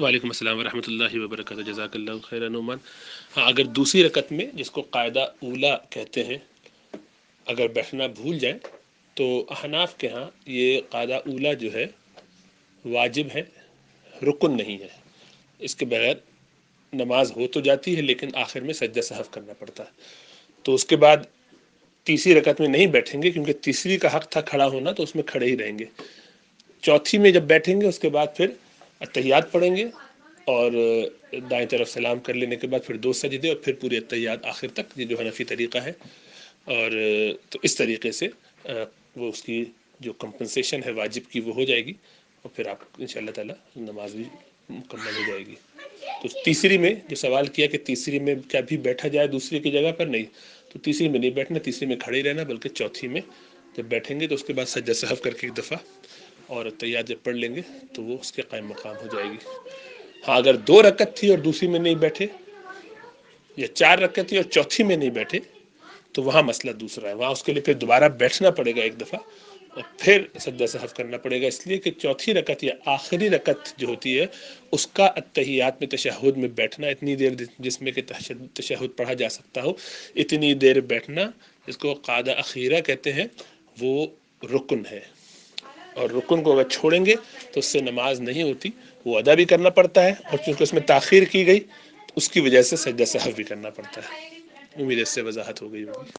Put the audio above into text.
وعلیکم السلام ورحمۃ اللہ وبرکاتہ، جزاک اللہ خیر نعمان۔ ہاں، اگر دوسری رکعت میں جس کو قاعدہ اولا کہتے ہیں اگر بیٹھنا بھول جائیں تو احناف کے ہاں یہ قاعدہ اولا جو ہے واجب ہے، رکن نہیں ہے۔ اس کے بغیر نماز ہو تو جاتی ہے لیکن آخر میں سجدہ سہو کرنا پڑتا ہے۔ تو اس کے بعد تیسری رکعت میں نہیں بیٹھیں گے کیونکہ تیسری کا حق تھا کھڑا ہونا، تو اس میں کھڑے ہی رہیں گے۔ چوتھی میں جب بیٹھیں گے اس کے بعد پھر اتحیات پڑھیں گے، اور دائیں طرف سلام کر لینے کے بعد پھر 2 سجدے اور پھر پورے اتحیات آخر تک، یہ جو حنفی طریقہ ہے۔ اور تو اس طریقے سے وہ اس کی جو کمپنسیشن ہے واجب کی وہ ہو جائے گی، اور پھر آپ ان شاء اللہ تعالیٰ نماز بھی مکمل ہو جائے گی۔ تو تیسری میں جو سوال کیا کہ تیسری میں کیا بھی بیٹھا جائے دوسری کی جگہ پر، نہیں، تو تیسری میں نہیں بیٹھنا، تیسری میں کھڑے ہی رہنا، بلکہ چوتھی میں جب بیٹھیں گے تو اس کے بعد سجدہ سہو کر کے ایک دفعہ اور اتحیات جب پڑھ لیں گے تو وہ اس کے قائم مقام ہو جائے گی۔ ہاں، اگر 2 رکعت تھی اور دوسری میں نہیں بیٹھے، یا 4 رکعت تھی اور چوتھی میں نہیں بیٹھے، تو وہاں مسئلہ دوسرا ہے، وہاں اس کے لیے پھر دوبارہ بیٹھنا پڑے گا ایک دفعہ اور پھر سجدہ سہو کرنا پڑے گا، اس لیے کہ چوتھی رکعت یا آخری رکعت جو ہوتی ہے اس کا اتحیات میں تشہد میں بیٹھنا، اتنی دیر جس میں کہ تشہد پڑھا جا سکتا ہو، اتنی دیر بیٹھنا، جس کو قاعدہ اخیرہ کہتے ہیں، وہ رکن ہے۔ اور رکن کو اگر چھوڑیں گے تو اس سے نماز نہیں ہوتی، وہ ادا بھی کرنا پڑتا ہے، اور چونکہ اس میں تاخیر کی گئی تو اس کی وجہ سے سجدہ سہو بھی کرنا پڑتا ہے۔ امید اس سے وضاحت ہو گئی ہوگی۔